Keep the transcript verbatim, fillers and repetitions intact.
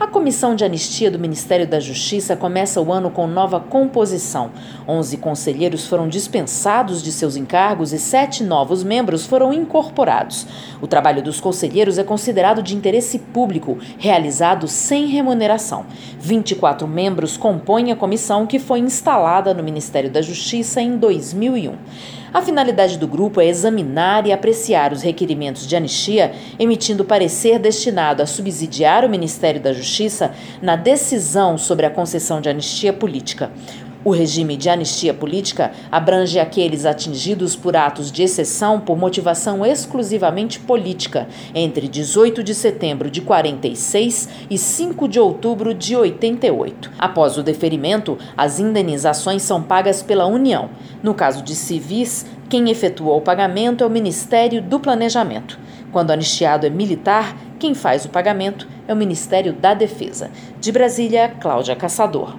A Comissão de Anistia do Ministério da Justiça começa o ano com nova composição. Onze conselheiros foram dispensados de seus encargos e sete novos membros foram incorporados. O trabalho dos conselheiros é considerado de interesse público, realizado sem remuneração. vinte e quatro membros compõem a comissão, que foi instalada no Ministério da Justiça em dois mil e um. A finalidade do grupo é examinar e apreciar os requerimentos de anistia, emitindo parecer destinado a subsidiar o Ministério da Justiça na decisão sobre a concessão de anistia política. O regime de anistia política abrange aqueles atingidos por atos de exceção por motivação exclusivamente política, entre dezoito de setembro de quarenta e seis e cinco de outubro de oitenta e oito. Após o deferimento, as indenizações são pagas pela União. No caso de civis, quem efetua o pagamento é o Ministério do Planejamento. Quando o anistiado é militar, quem faz o pagamento é o Ministério da Defesa. De Brasília, Cláudia Caçador.